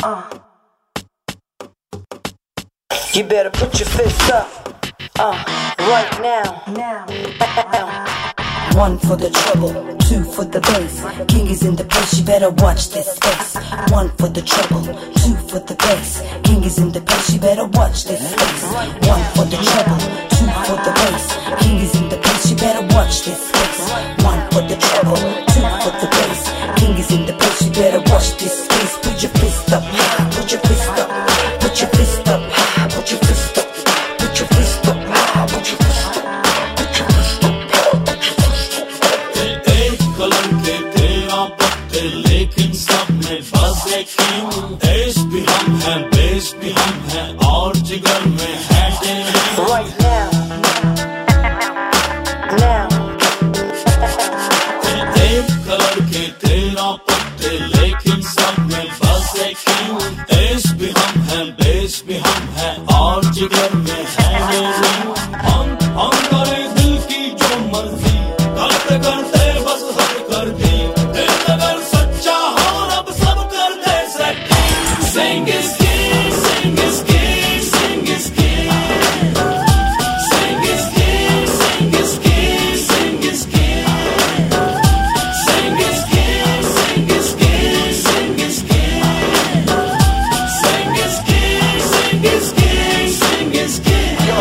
You better put your fists up, right now. One for the trouble, two for the bass. King is in the place, you better watch this space. One for the trouble, two for the bass. King is in the place, you better watch this space. One for the trouble, two for the bass. King is in the place, you better watch this space. One for the trouble, two for the bass. King is in the place, you better watch this space. Put your fist up, put your fist up, put your fist up, put your fist up, put your fist up, put your fist up. लेकिन सब में बस एक king. देश भी हम हैं, base भी हम हैं, और जिगर में है right now, now। एक कलर के 13 पत्ते, लेकिन सब में बस एक किंग। देश भी हम हैं, बेस भी हम हैं, और जिगर में है हम करे दिल की जो मर्जी, करते करते बस हद कर दी। Sing is king, sing is king, sing is king. Sing is king, sing is king, sing is king. Sing is king, sing is king, sing is king. Sing is king, sing is king, sing is king. Yo,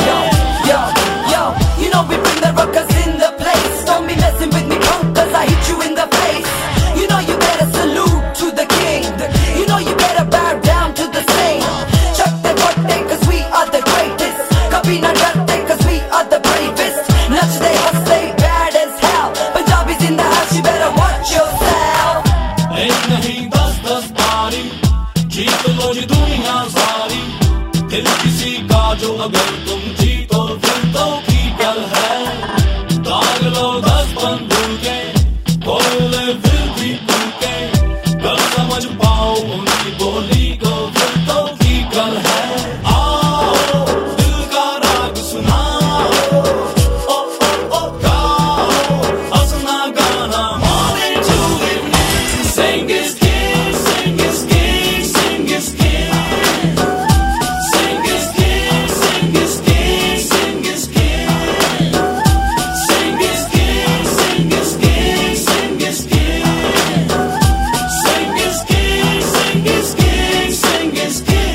you know we bring the rockers in the place. Don't be messing with me, punk, cause I hit you in the face. You know you better salute to the king. You know you better bow down to the same. Chuck the birthday cause we are the greatest. Kabhi na darte cause we are the bravest. Nach they hustle bad as hell. Punjabis in the house, you better watch yourself. एक नहीं 10-10 बारी जीत लो जी दुनिया सारी। दिल किसी का जो अगर तुम जीतो फिर तो की गल है। दाग लो 10 बंदूके, बोले फिर भी भूखे। गल समझ पाओ उनकी बोली को फिर तो की गल है। आओ दिल का राग सुनाओ, ओ ओ ओ गाओ हंसना गाना morning to evening. Sing is king, sing is king, sing is king. Sing is king, sing is king, sing is king. Sing is king, sing is king, sing is king. Sing is king, sing is king, sing is king.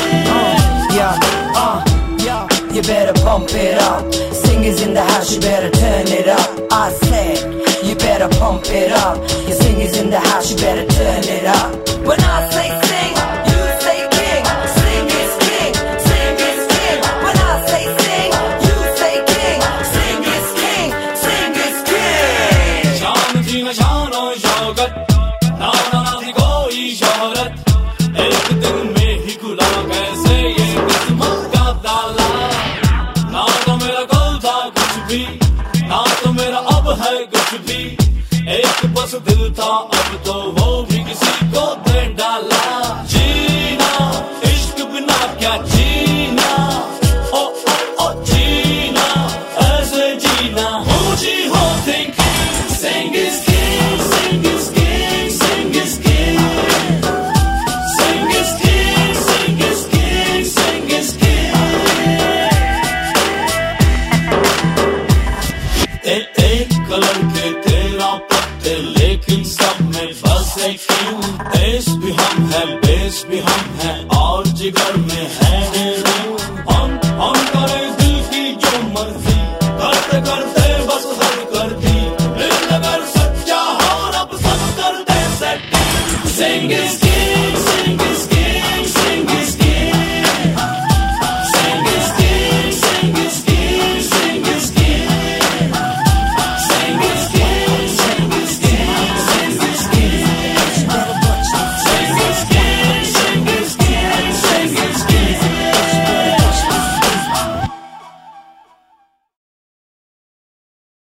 You better pump it up. Singers in the house, you better turn it up. I said, you better pump it up. Your singers in the house, you better turn it up. When I say sing, you say king. Sing is king, sing is king. When I say sing, you say king. Sing is king, sing is king. शान थी न शान और शौकत, ना थी कोई शोहरत। एक दिन में ही खुला कैसे ये किस्मत का ताला। ना तो मेरा कल था कुछ भी, ना तो मेरा अब है कुछ भी। एक बस दिल था, अब तो वो भी किसी को दे डाला। जीना इश्क बिना क्या जीना, ओ ओ ओ जीना ऐसे जीना। ऊंची हो think, sing is king, sing is king, sing is king. Sing is king, sing is king, sing is king. एक कलर के 13 पत्ते, लेकिन सब में बस एक किंग। देश भी हम हैं, बेस भी हम हैं, और जिगर में है हम करे दिल की जो मर्जी, करते करते बस हद कर दी। दिल अगर सच्चा हो रब सब कर दे सेटिंग। Sing is